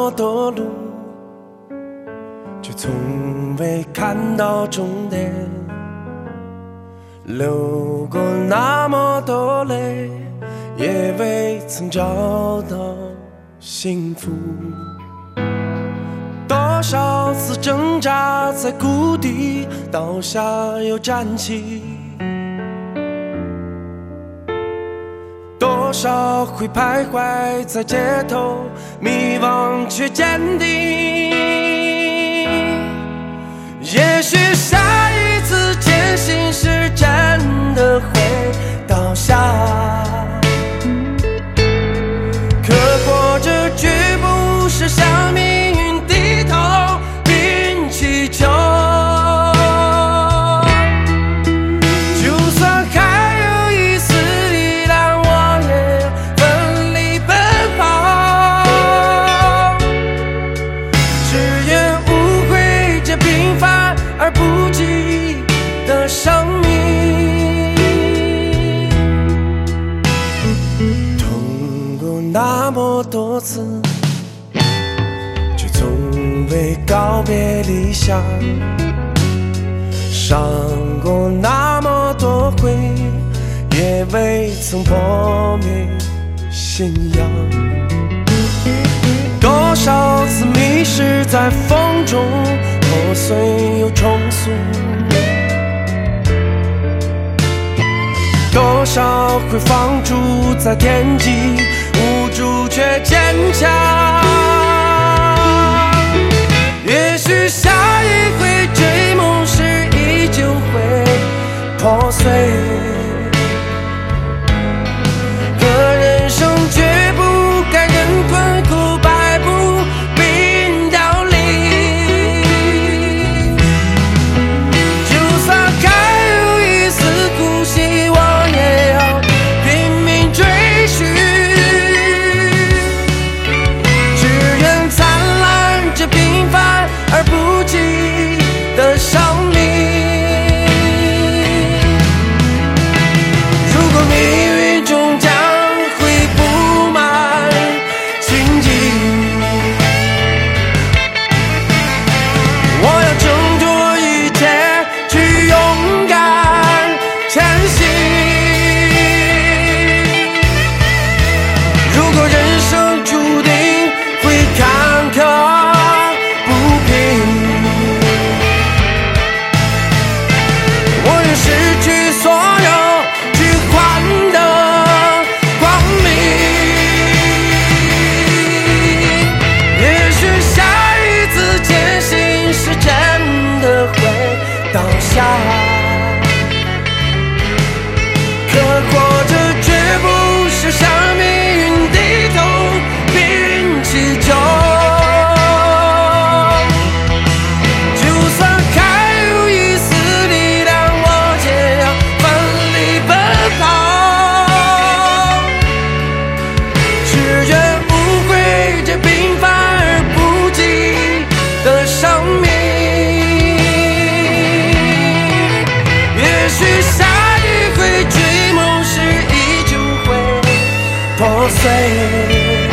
么多路，却从未看到终点。流过那么多泪，也未曾找到幸福。多少次挣扎在谷底，倒下又站起。多少回徘徊在街头，迷惘却坚定。也许下一次前行是真的会倒下，可活着绝不是向命运低头并祈求。就算还有一丝力量，我也奋力奔跑，只愿无悔这平凡而不羁的生命。痛过那么多次，却从未告别理想。伤过那么多回，也未曾破灭信仰。多少次迷失在风中，破碎又重塑。多少回放逐在天际，无助却坚强。也许下一回追梦时，依旧会破碎。可人生绝不该任困苦摆布并凋零。就算还有一丝苦心，我也要拼命追寻。只愿灿烂这平凡而不羁的生命。如果命运终将会布满荆棘，我要挣脱一切，去勇敢前行。如果人生注定会坎坷不平，我愿失去所有，去换得光明。也许下一次前行是真的会倒下，可活着绝不是向命运低头并祈求。就算还有一丝力量，我也要奋力奔跑，只愿无悔这平凡而不羁的生命。也许下一回追梦时，依旧会破碎。